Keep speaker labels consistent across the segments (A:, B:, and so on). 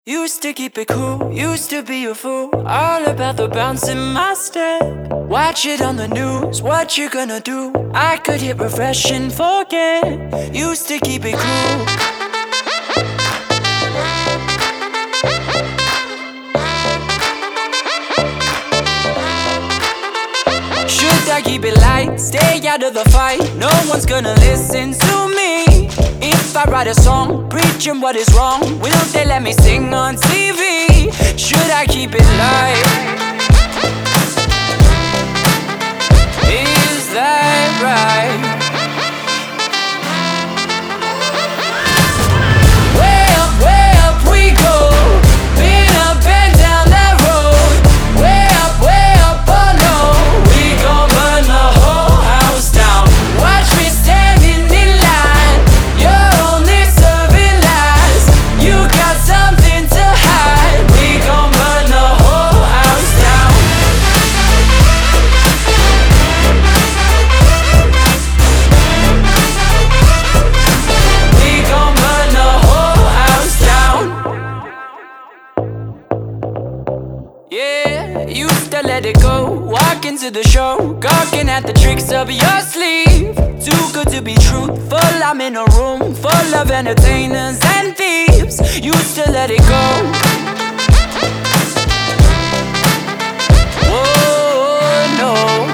A: Used to keep it cool, used to be a fool, all about the bounce in my step. Watch it on the news, what you gonna do? I could hit refresh and forget. Used to keep it cool. Should I keep it light, stay out of the fight? No one's gonna listen to me. If I write a song, preaching what is wrong, will they let me sing on TV? Should I keep it light? Is that right? Way up we go. Been up and down that road. Way up, oh no. We gon' burn the whole house down. Watch me standing in line. You're only serving lies. You got something to hide. We gon' burn the whole house down. We gon' burn the whole house down. Yeah, used to let it go. Walk into the show, gawking at the tricks up your sleeve. Too good to be truthful, I'm in a room full of entertainers and thieves. Used to let it go. Oh no.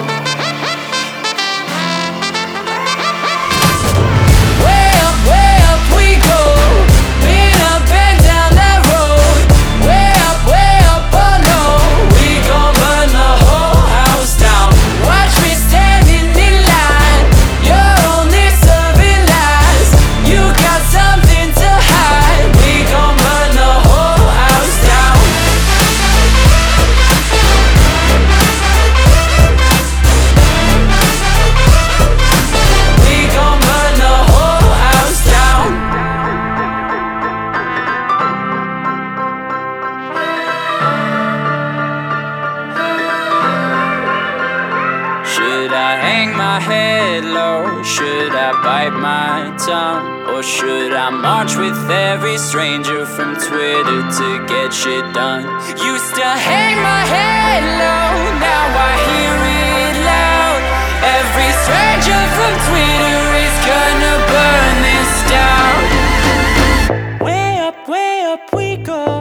A: Way up we go. Been up and down that road. Way up, oh no. We gon' burn the whole house down. Watch me standing in line. You're only serving lies. You got something to hide. We gon' burn the whole house down. We gon' burn the whole house down. Should I hang my head low? Should I bite my tongue? Or should I march with every stranger from Twitter to get shit done? Used to hang my head low, now I hear it loud. Every stranger from Twitter is gonna burn this down. Way up we go.